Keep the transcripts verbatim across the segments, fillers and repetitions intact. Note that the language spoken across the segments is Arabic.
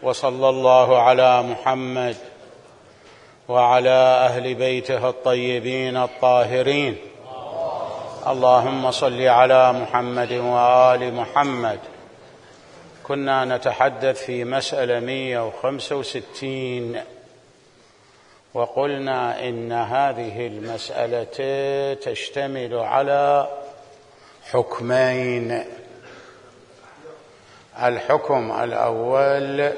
وصلى الله على محمد وعلى أهل بيته الطيبين الطاهرين. اللهم صل على محمد وآل محمد. كنا نتحدث في مسألة مئة وخمسة وستين، وقلنا إن هذه المسألة تشتمل على حكمين. الحكم الأول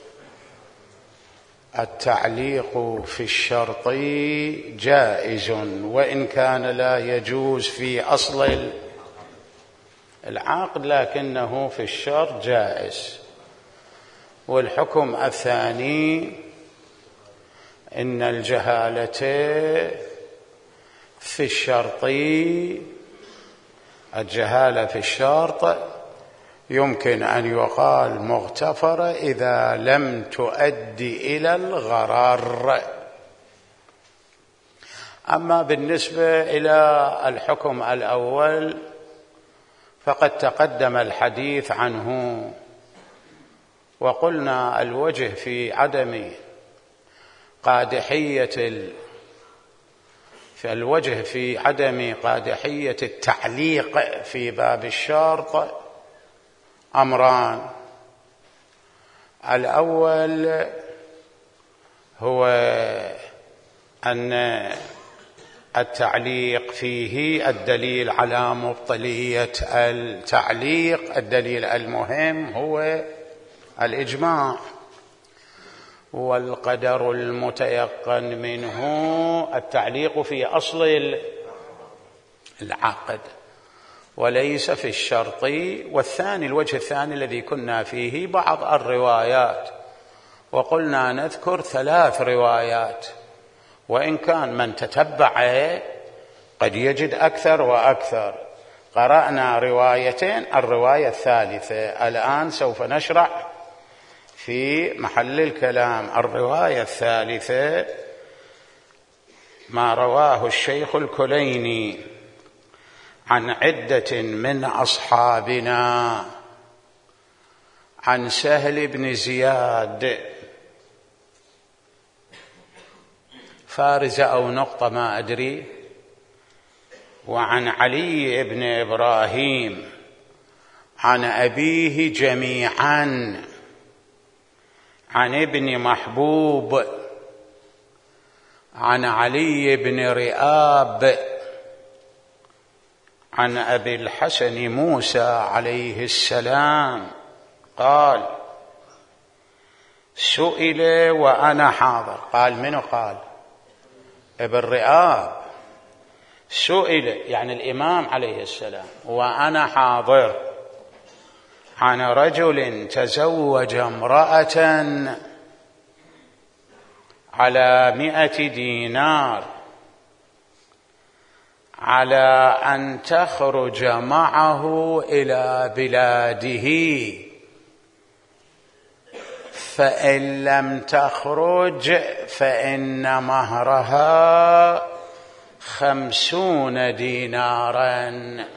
التعليق في الشرط جائز وإن كان لا يجوز في أصل العقد، لكنه في الشرط جائز. والحكم الثاني إن الجهالة في الشرط الجهالة في الشرط يمكن أن يقال مغتفرة إذا لم تؤدي إلى الغرر. أما بالنسبة إلى الحكم الأول فقد تقدم الحديث عنه، وقلنا الوجه في عدم قادحية ال... في الوجه في عدم قادحية التعليق في باب الشرط أمران. الأول هو أن التعليق فيه الدليل على مبطلية التعليق. الدليل المهم هو الإجماع، والقدر المتيقن منه التعليق في أصل العقد وليس في الشرط. والثاني الوجه الثاني الذي كنا فيه بعض الروايات، وقلنا نذكر ثلاث روايات، وإن كان من تتبع قد يجد أكثر وأكثر. قرأنا روايتين، الرواية الثالثة الآن سوف نشرح في محل الكلام. الرواية الثالثة ما رواه الشيخ الكليني عن عدة من أصحابنا عن سهل بن زياد فارزة أو نقطة ما أدري، وعن علي بن إبراهيم عن أبيه جميعا عن ابن محبوب عن علي بن رئاب عن أبي الحسن موسى عليه السلام قال: سئل وأنا حاضر. قال منو؟ قال ابن رئاب. سئل يعني الإمام عليه السلام وأنا حاضر عن رجل تزوج امرأة على مئة دينار على أن تخرج معه إلى بلاده، فإن لم تخرج فإن مهرها خمسون دينارا،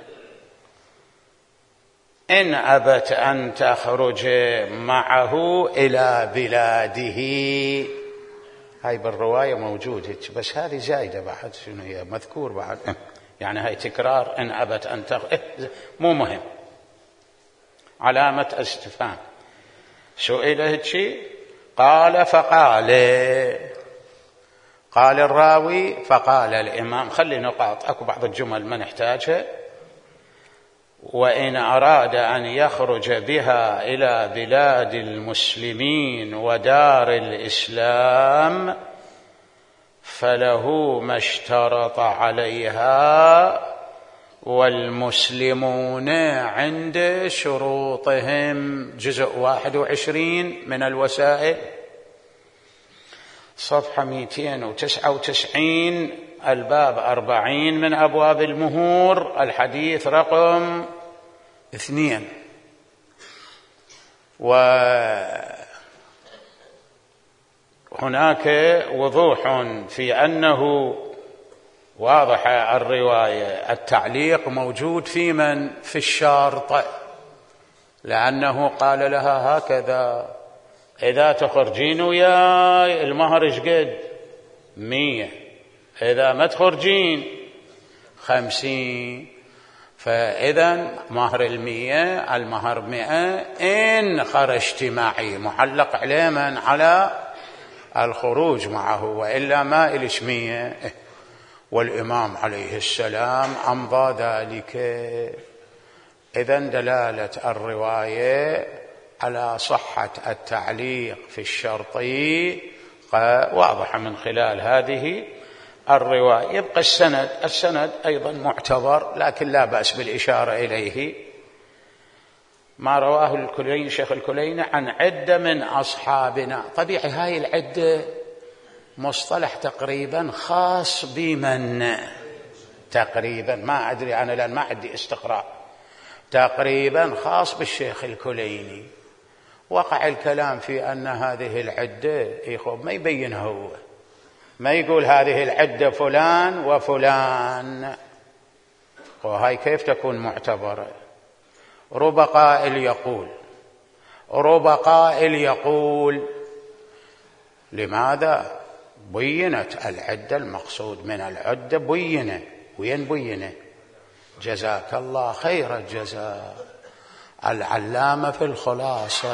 إن أبت أن تخرج معه إلى بلاده. هاي بالرواية موجودة، بس هذه زايدة بعد، شنو هي مذكور بعد، يعني هاي تكرار إن أبت أن تخرج، مو مهم، علامة استفهام. سئل هيك قال فقال، قال الراوي فقال الإمام. خلي نقاط، أكو بعض الجمل ما نحتاجها. وإن أراد أن يخرج بها إلى بلاد المسلمين ودار الإسلام فله ما اشترط عليها، والمسلمون عند شروطهم. جزء واحد وعشرين من الوسائل، صفحة مئتين وتسعة وتسعين، الباب أربعين من أبواب المهور، الحديث رقم اثنين. وهناك وضوح في أنه واضح الرواية التعليق موجود في من؟ في الشارط، لأنه قال لها هكذا: إذا تخرجين وياي المهر إيش قد؟ مية. إذا ما تخرجين خمسين. فإذا مهر المية المهر مئة إن خرجت معي، محلق عليه من على الخروج معه، وإلا ما إلش مية. والإمام عليه السلام أمضى ذلك. إذن دلالة الرواية على صحة التعليق في الشرطي واضحة من خلال هذه الرواية. يبقى السند، السند أيضا معتبر لكن لا بأس بالإشارة إليه، ما رواه الكليني شيخ الكليني عن عدة من أصحابنا. طبيعي هاي العدة مصطلح تقريبا خاص بمن، تقريبا ما أدري أنا لأن ما عندي استقراء، تقريبا خاص بالشيخ الكليني. وقع الكلام في أن هذه العدة يخوب ما يبين هو، ما يقول هذه العدة فلان وفلان، وهاي كيف تكون معتبرة؟ رب قائل يقول رب قائل يقول لماذا بينت العدة؟ المقصود من العدة بينة. وين بينة؟ جزاك الله خير الجزاء العلامة في الخلاصة،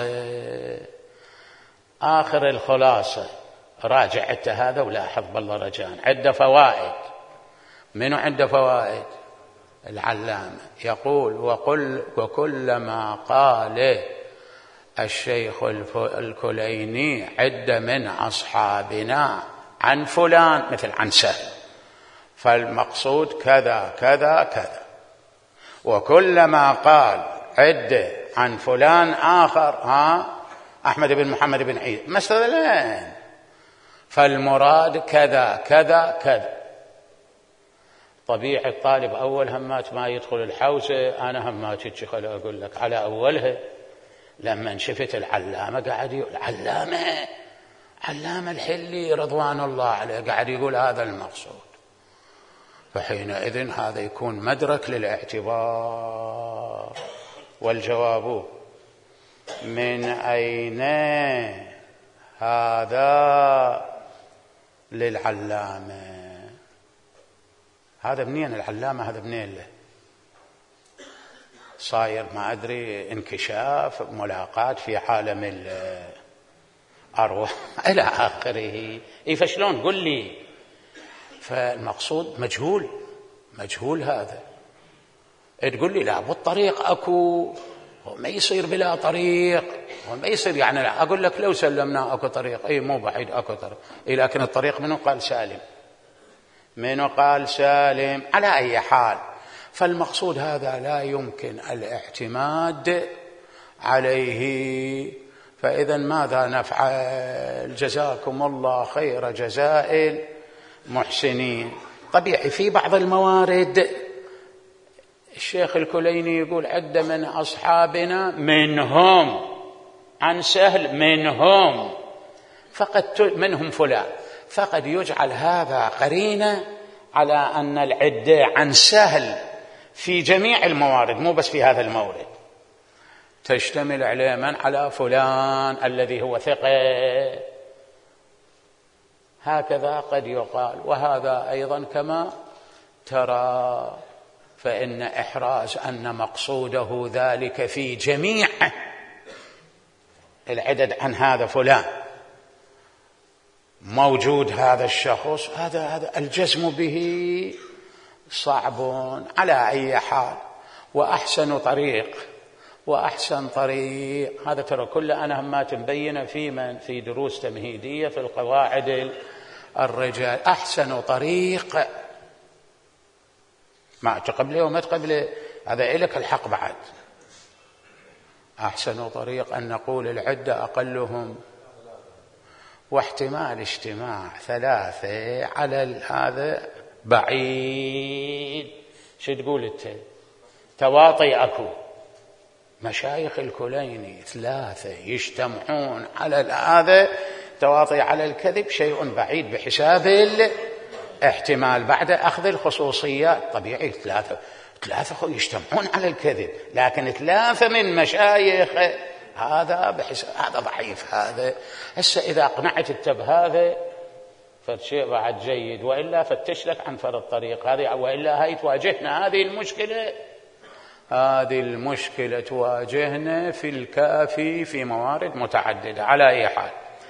آخر الخلاصة، راجع انت هذا ولاحظ بالله رجاء، عدة فوائد. منو عنده فوائد؟ العلامة. يقول وقل وكلما قال الشيخ الكليني عدة من أصحابنا عن فلان مثل عن سهل، فالمقصود كذا كذا كذا. وكلما قال عدة عن فلان آخر، ها أحمد بن محمد بن عيسى مثلا، فالمراد كذا كذا كذا. طبيعي الطالب أول همات ما يدخل الحوسة، أنا هماتي خل أقول لك على أولها لما شفت العلامة قاعد يقول علامة علامة الحلي رضوان الله عليه قاعد يقول هذا المقصود، فحينئذ هذا يكون مدرك للاعتبار. والجواب من أين هذا للعلامة؟ هذا منين العلامة؟ هذا منين له؟ صاير ما أدري انكشاف ملاقات في عالم الأرواح إلى آخره. إيه فشلون؟ قل لي. فالمقصود مجهول، مجهول هذا. تقول لي لا والطريق أكو، وما يصير بلا طريق، وما يصير يعني لا. أقول لك لو سلمنا أكو طريق، أي مو بعيد أكو طريق، إيه لكن الطريق منو قال سالم؟ منو قال سالم؟ على أي حال فالمقصود هذا لا يمكن الاعتماد عليه. فإذا ماذا نفعل؟ جزاكم الله خير جزاء المحسنين. طبيعي في بعض الموارد الشيخ الكليني يقول عدة من أصحابنا منهم عن سهل منهم فقد منهم فلان، فقد يجعل هذا قرينة على أن العدة عن سهل في جميع الموارد مو بس في هذا المورد، تشتمل عليه من؟ على فلان الذي هو ثقة. هكذا قد يقال. وهذا أيضا كما ترى، فإن إحراز أن مقصوده ذلك في جميع العدد عن هذا فلان موجود هذا الشخص، هذا هذا الجزم به صعب على أي حال. وأحسن طريق وأحسن طريق هذا ترى كله أنا همات مبينة في من في دروس تمهيدية في القواعد الرجال. أحسن طريق ما تقبله وما تقبله هذا إلك الحق بعد. أحسن طريق أن نقول العدة أقلهم واحتمال اجتماع ثلاثة على هذا بعيد. شو تقول انت؟ تواطي أكو مشايخ الكليني ثلاثة يجتمعون على هذا، تواطي على الكذب شيء بعيد بحساب الاحتمال بعد أخذ الخصوصيات. طبيعي ثلاثة ثلاثة يجتمعون على الكذب، لكن ثلاثة من مشايخ هذا بحس هذا ضعيف هذا. هسه إذا أقنعت أنت بهذا فالشيء بعد جيد، وإلا فتش لك عن فرض الطريق هذه، وإلا هاي تواجهنا هذه المشكلة هذه المشكلة تواجهنا في الكافي في موارد متعددة. على أي حال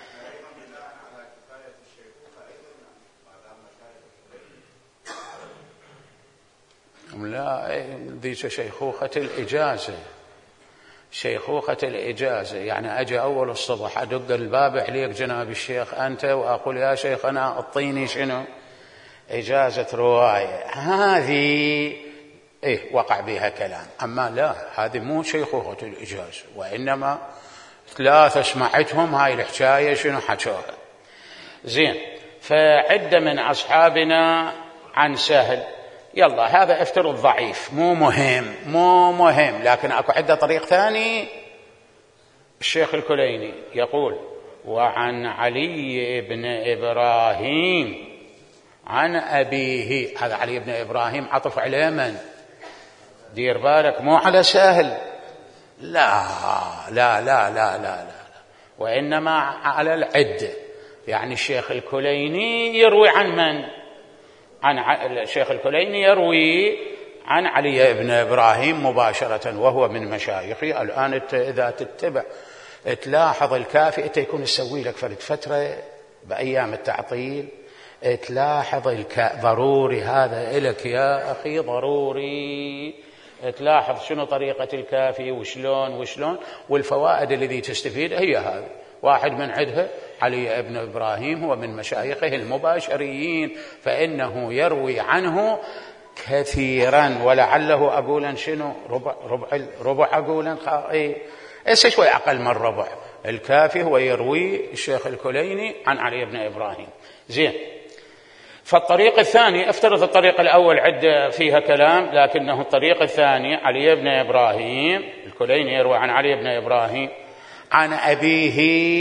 لا، ذي شيخوخة الإجازة شيخوخة الإجازة يعني أجي أول الصبح أدق الباب عليك جناب الشيخ أنت وأقول يا شيخ أنا أعطيني شنو إجازة رواية، هذه إيه وقع بها كلام. أما لا، هذه مو شيخوخة الإجازة، وإنما ثلاثة سمعتهم هاي الحكاية شنو حكوها. زين، فعدة من أصحابنا عن سهل، يلا هذا افترض ضعيف مو مهم مو مهم لكن أكو عدة طريق ثاني. الشيخ الكليني يقول وعن علي بن إبراهيم عن أبيه، هذا علي بن إبراهيم عطف عليه من؟ دير بالك مو على سهل، لا لا لا لا لا لا وإنما على العدة. يعني الشيخ الكليني يروي عن من؟ عن الشيخ الكليني يروي عن علي بن إبراهيم مباشرة وهو من مشايخي. الآن إذا تتبع تلاحظ الكافي أنت يكون يسوي لك فرد فترة بأيام التعطيل تلاحظ الكافي ضروري، هذا إلك يا أخي ضروري تلاحظ شنو طريقة الكافي وشلون وشلون والفوائد الذي تستفيد هي هذه. واحد من عدها علي بن إبراهيم هو من مشايخه المباشريين، فإنه يروي عنه كثيرا، ولعله أقولا شنو ربع ربع ربع أقولا إيه إيش شوي أقل من ربع. الكافي هو يروي الشيخ الكليني عن علي بن إبراهيم. زين، فالطريق الثاني افترض الطريق الأول عدة فيها كلام، لكنه الطريق الثاني علي بن إبراهيم الكليني يروي عن علي بن إبراهيم عن أبيه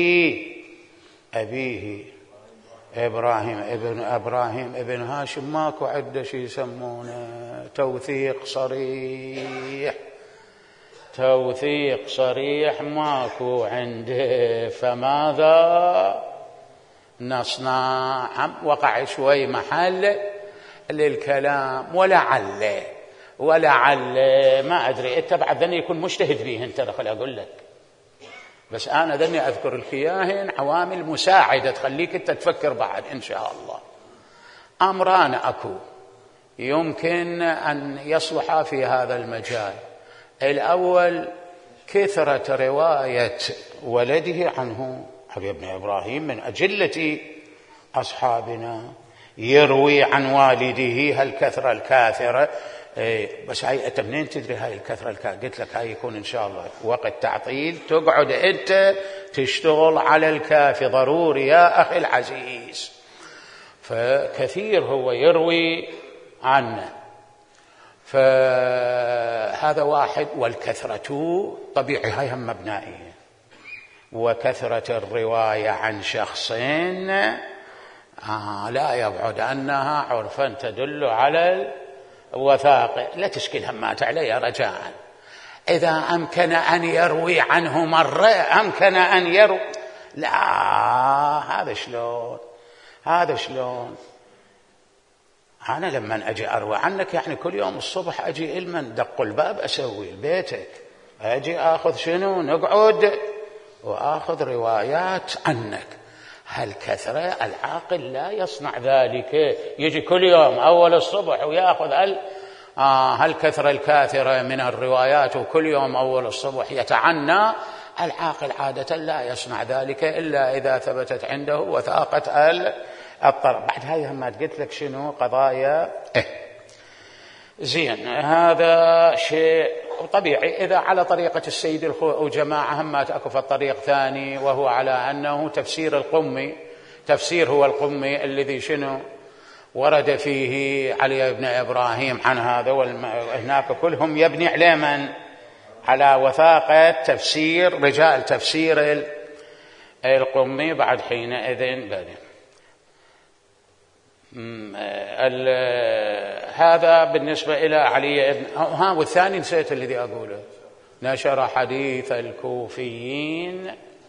أبيه إبراهيم ابن إبراهيم ابن هاشم، ماكو عدة شي يسمونه توثيق صريح توثيق صريح ماكو عنده. فماذا نصنع؟ وقع شوي محل للكلام ولعل ولعل ما أدري أنت بعد ذني يكون مجتهد فيه أنت، دخل أقول لك بس أنا ذني أذكر الكياهن عوامل مساعدة تخليك أنت تفكر بعد إن شاء الله. أمران أكو يمكن أن يصلحا في هذا المجال. الأول كثرة رواية ولده عنه علي بن إبراهيم من أجلة أصحابنا، يروي عن والده هالكثرة الكاثرة. إيه بس هاي أنت منين تدري هاي الكثرة الكاثرة؟ قلت لك هاي يكون إن شاء الله وقت تعطيل تقعد أنت تشتغل على الكافي ضروري يا أخي العزيز. فكثير هو يروي عنه، فهذا واحد. والكثرة طبيعي هاي هم مبنائية، وكثرة الرواية عن شخص آه لا يبعد أنها عرفا تدل على الوثاقة. لا تشكل همات علي رجاء. إذا أمكن أن يروي عنه مرة أمكن أن يروي، لا هذا شلون هذا شلون أنا لما أجي أروي عنك يعني كل يوم الصبح أجي إلما دق الباب أسوي بيتك، أجي أخذ شنو نقعد وآخذ روايات عنك. هالكثرة العاقل لا يصنع ذلك، يجي كل يوم أول الصبح ويأخذ هال آه هالكثرة الكاثرة من الروايات وكل يوم أول الصبح يتعنى. العاقل عادة لا يصنع ذلك إلا إذا ثبتت عنده وثاقة الطرف. بعد هاي هم قلت لك شنو قضايا إيه. زين، هذا شيء طبيعي. إذا على طريقة السيد الخوئي وجماعة هم أكو في الطريق ثاني، وهو على أنه تفسير القمي، تفسير هو القمي الذي شنو ورد فيه علي بن إبراهيم عن هذا، وهناك كلهم يبني على من؟ على وثاقة تفسير رجال تفسير القمي. بعد حينئذ بني هذا بالنسبة إلى علي ابن ها. والثاني نسيت الذي أقوله، نشر حديث الكوفيين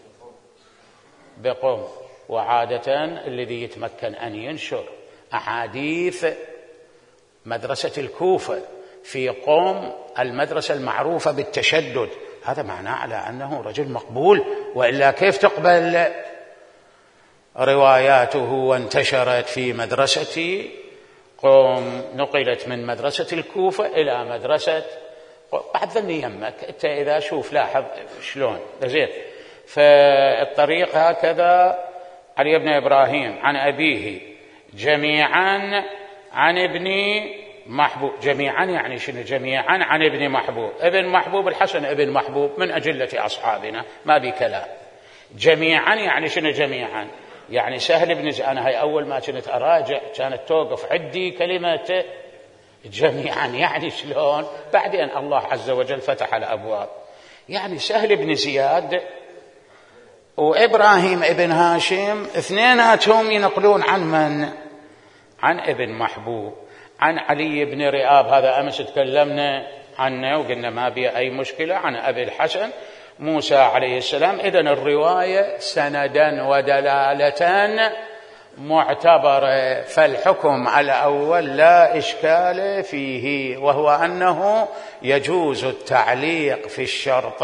بقم. وعادة الذي يتمكن أن ينشر أحاديث مدرسة الكوفة في قم، المدرسة المعروفة بالتشدد، هذا معناه على أنه رجل مقبول، وإلا كيف تقبل رواياته وانتشرت في مدرسة قم؟ نقلت من مدرسة الكوفة إلى مدرسة بعد ذني يمك أنت إذا شوف لاحظ شلون زين. فالطريق هكذا: علي بن إبراهيم عن أبيه جميعا عن ابن محبوب. جميعا يعني شنو؟ جميعا عن ابن محبوب. ابن محبوب الحسن ابن محبوب من أجلة أصحابنا، ما بي كلام. جميعا يعني شنو؟ جميعا يعني سهل بن ز... أنا هاي أول ما كنت أراجع كانت توقف عندي كلمة جميعا، يعني شلون؟ بعدين الله عز وجل فتح الأبواب. يعني سهل بن زياد وإبراهيم ابن هاشم اثنيناتهم ينقلون عن من؟ عن ابن محبوب. عن علي بن رئاب، هذا أمس تكلمنا عنه وقلنا ما بي أي مشكلة. عن أبي الحسن موسى عليه السلام. إذن الرواية سندا ودلالة معتبرة، فالحكم الأول لا إشكال فيه، وهو أنه يجوز التعليق في الشرط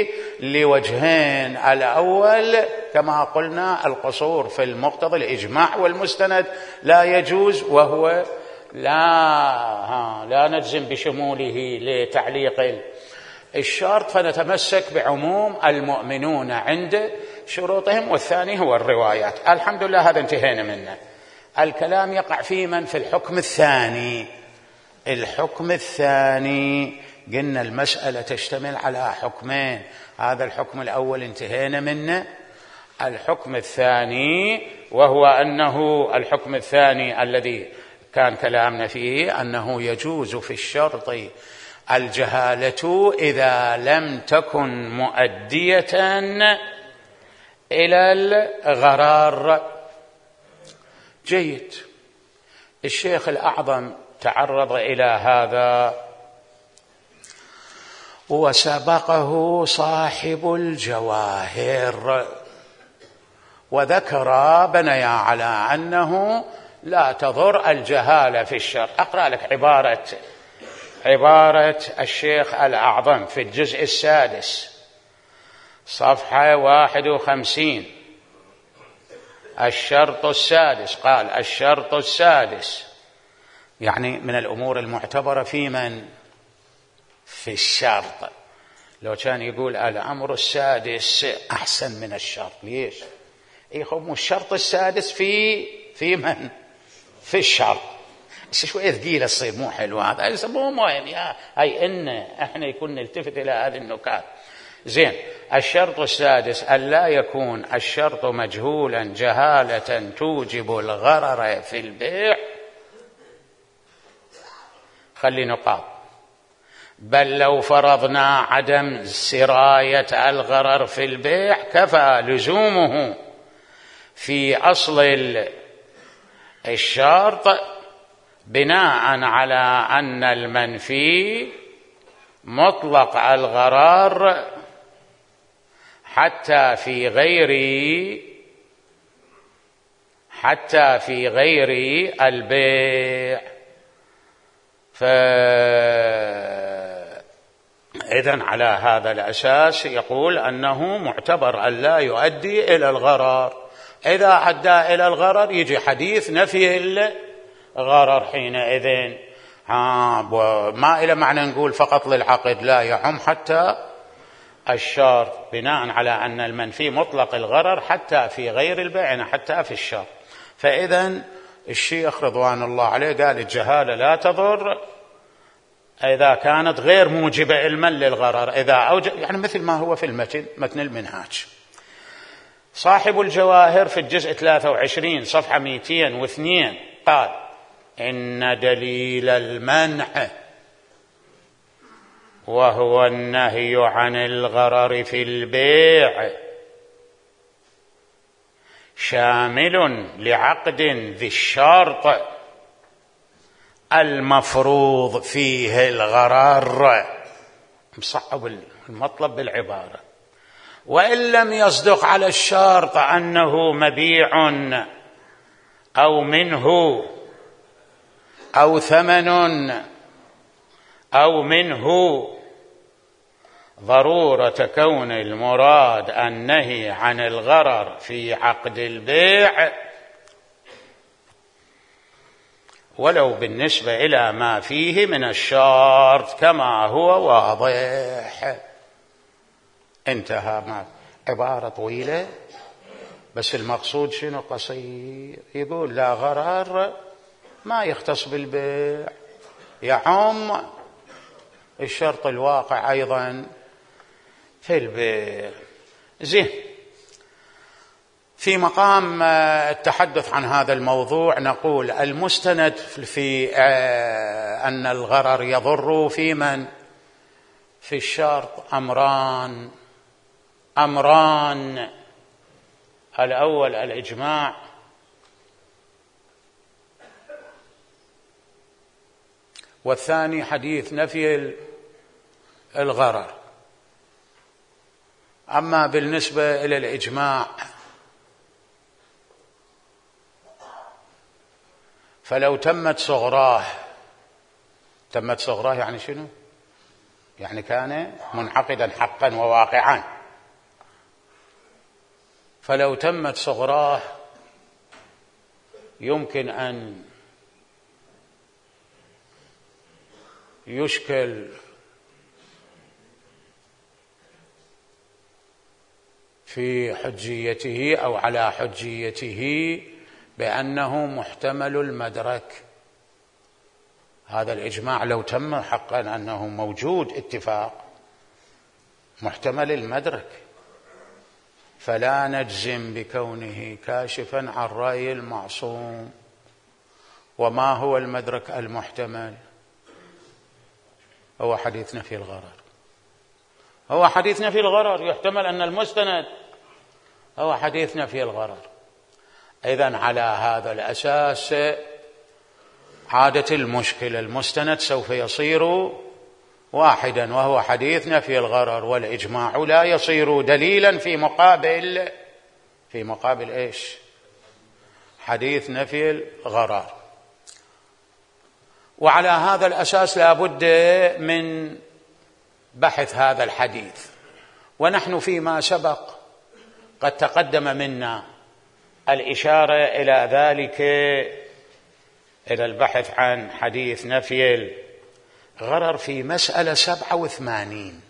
لوجهين: الأول كما قلنا القصور في المقتضى الإجماع، والمستند لا يجوز، وهو لا ها لا نجزم بشموله لتعليق الشرط، فنتمسك بعموم المؤمنون عند شروطهم، والثاني هو الروايات. الحمد لله هذا انتهينا منه. الكلام يقع في من؟ في الحكم الثاني. الحكم الثاني قلنا المسألة تشتمل على حكمين، هذا الحكم الأول انتهينا منه. الحكم الثاني وهو أنه الحكم الثاني الذي كان كلامنا فيه أنه يجوز في الشرط الجهالة إذا لم تكن مؤدية إلى الغرار. جيد. الشيخ الأعظم تعرض إلى هذا وسبقه صاحب الجواهر وذكر بنيا على أنه لا تضر الجهالة في الشرع. أقرأ لك عبارة عبارة الشيخ الأعظم في الجزء السادس صفحة واحد وخمسين. الشرط السادس قال: الشرط السادس يعني من الأمور المعتبرة في من؟ في الشرط. لو كان يقول الأمر السادس أحسن من الشرط. ليش؟ يخم الشرط السادس في في من؟ في الشرط. شوية ثقيلة تصير مو حلو هذا، يسموه مهم يا أي إن إحنا يكون نلتفت إلى هذه النكات. زين. الشرط السادس ألا يكون الشرط مجهولا جهالة توجب الغرر في البيع. خلي نقاط. بل لو فرضنا عدم سراية الغرر في البيع كفى لزومه في أصل الشرط بناء على أن المنفي مطلق الغرار حتى في غير حتى في غير البيع. فإذن على هذا الأساس يقول أنه معتبر أن لا يؤدي إلى الغرر. إذا أدى إلى الغرر يجي حديث نفي الغرر حينئذ. ما إلى معنى نقول فقط للعقد، لا، يعم حتى الشرط بناء على أن المنفي مطلق الغرر حتى في غير البيع، حتى في الشرط. فإذن الشيخ رضوان الله عليه قال الجهالة لا تضر إذا كانت غير موجبة علما للغرر، إذا أوجب يعني مثل ما هو في المتن متن المنهاج. صاحب الجواهر في الجزء ثلاثة وعشرين صفحة مئتين واثنين قال: إن دليل المنع وهو النهي عن الغرر في البيع شامل لعقد ذي الشرط المفروض فيه الغرر. مصعب المطلب بالعبارة. وإن لم يصدق على الشرط أنه مبيع أو منه أو ثمن أو منه، ضرورة كون المراد النهي عن الغرر في عقد البيع، ولو بالنسبة إلى ما فيه من الشرط كما هو واضح. انتهى. ما عبارة طويلة بس المقصود شنو؟ قصير. يقول لا غرر ما يختص بالبيع، يعم الشرط الواقع أيضا في البيع. زين، في مقام التحدث عن هذا الموضوع نقول المستند في أن الغرر يضر في من؟ في الشرط أمران أمران الأول الإجماع، والثاني حديث نفي الغرر. أما بالنسبة إلى الإجماع فلو تمت صغراه، تمت صغراه يعني شنو؟ يعني كان منعقدا حقا وواقعا. فلو تمت صغراه يمكن أن يشكل في حجيته أو على حجيته بأنه محتمل المدرك. هذا الإجماع لو تم حقا أنه موجود اتفاق محتمل المدرك، فلا نجزم بكونه كاشفا عن رأي المعصوم. وما هو المدرك المحتمل؟ هو حديث نفي الغرر. هو حديث نفي الغرر. يحتمل أن المستند هو حديث نفي الغرر. إذن على هذا الأساس عادة المشكلة، المستند سوف يصير واحدا وهو حديث نفي الغرر، والإجماع لا يصير دليلا في مقابل في مقابل إيش؟ حديث نفي الغرر. وعلى هذا الأساس لا بد من بحث هذا الحديث. ونحن فيما سبق قد تقدم منا الإشارة إلى ذلك، إلى البحث عن حديث نفي الغرر في مسألة سبعة وثمانين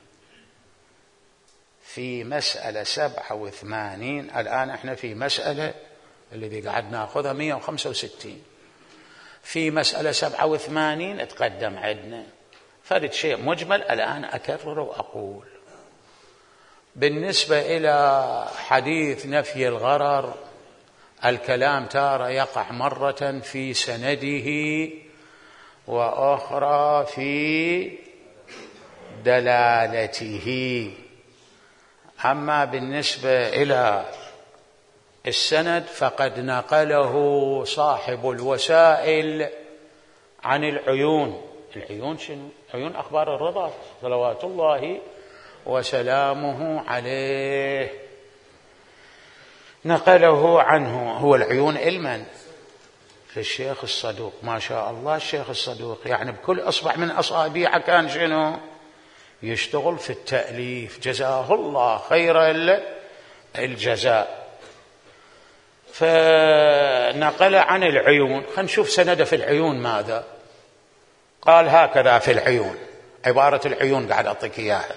في مسألة سبعة وثمانين. الآن احنا في مسألة الذي قاعد ناخذها مئة وخمسة وستين. في مسألة سبعة وثمانين اتقدم عندنا فرد شيء مجمل. الآن أكرر وأقول بالنسبة إلى حديث نفي الغرر الكلام تارة يقع مرة في سنده وأخرى في دلالته. أما بالنسبة إلى السند فقد نقله صاحب الوسائل عن العيون. العيون شنو؟ عيون أخبار الرضا صلوات الله وسلامه عليه، نقله عنه. هو العيون علما في الشيخ الصدوق، ما شاء الله. الشيخ الصدوق يعني بكل أصبع من أصابعه كان شنو؟ يشتغل في التأليف، جزاه الله خير الجزاء. فنقل عن العيون. خلينا نشوف سند في العيون ماذا قال. هكذا في العيون، عبارة العيون قاعد أعطيك إياها.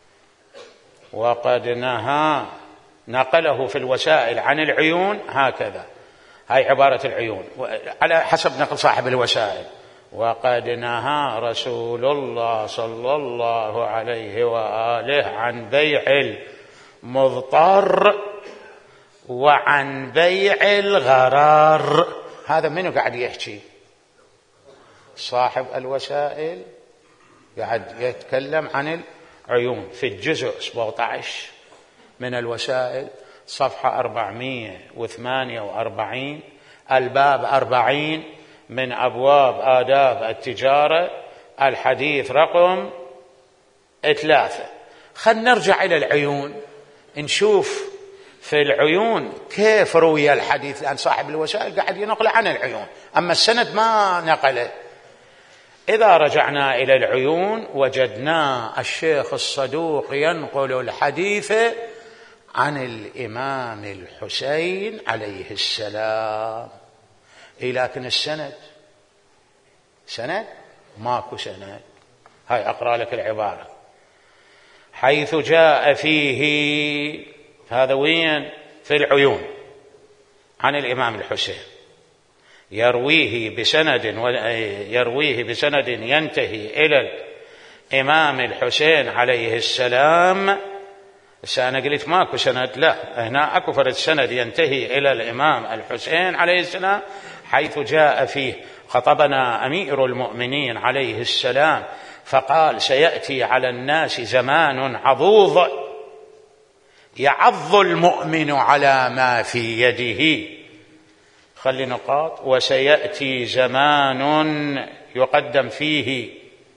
وقد نهى، نقله في الوسائل عن العيون هكذا. هاي عبارة العيون على حسب نقل صاحب الوسائل. وقد نهى رسول الله صلى الله عليه وآله عن بيع المضطر وعن بيع الغرر. هذا منو قاعد يحكي؟ صاحب الوسائل قاعد يتكلم عن العيون في الجزء سبعة عشر من الوسائل، صفحة أربعمئة وثمانية وأربعين، الباب أربعين من أبواب آداب التجارة، الحديث رقم ثلاثة. خلنا نرجع إلى العيون نشوف في العيون كيف روي الحديث، لأن صاحب الوسائل قاعد ينقل عن العيون، أما السند ما نقله. إذا رجعنا إلى العيون وجدنا الشيخ الصدوق ينقل الحديث عن الإمام الحسين عليه السلام. إيه لكن السند سند ماكو سند. هاي أقرأ لك العبارة: حيث جاء فيه، هذا وين؟ في العيون، عن الإمام الحسين، يرويه بسند يرويه بسند ينتهي إلى الإمام الحسين عليه السلام. أنا قلت ماكو سند، لا، هنا أكو فرد سند ينتهي إلى الإمام الحسين عليه السلام. حيث جاء فيه خطبنا أمير المؤمنين عليه السلام فقال: سيأتي على الناس زمان عضوض يعض المؤمن على ما في يده. خلي نقاط: وسيأتي زمان يقدم فيه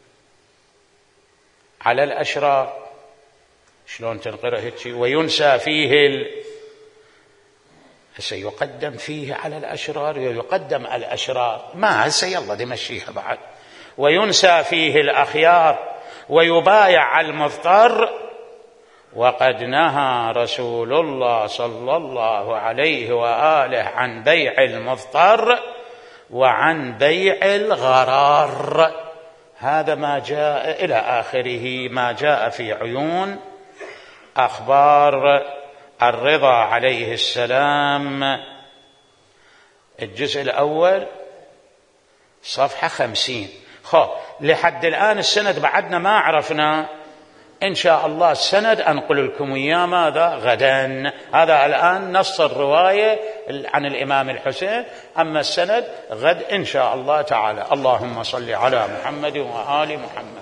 على الأشرار، شلون تنقرأ هيك؟ وينسى فيه ال... هسه يقدم فيه على الأشرار، يقدم الأشرار، ما هسه يلا دمشيها بعد. وينسى فيه الأخيار ويبايع المضطر، وقد نهى رسول الله صلى الله عليه وآله عن بيع المضطر وعن بيع الغرار. هذا ما جاء إلى آخره، ما جاء في عيون أخبار الرضا عليه السلام، الجزء الأول صفحة خمسين. خب لحد الآن السند بعدنا ما عرفنا، إن شاء الله السند أنقل لكم إياه ماذا غدا. هذا الآن نص الرواية عن الإمام الحسين، أما السند غد إن شاء الله تعالى. اللهم صل على محمد وآل محمد.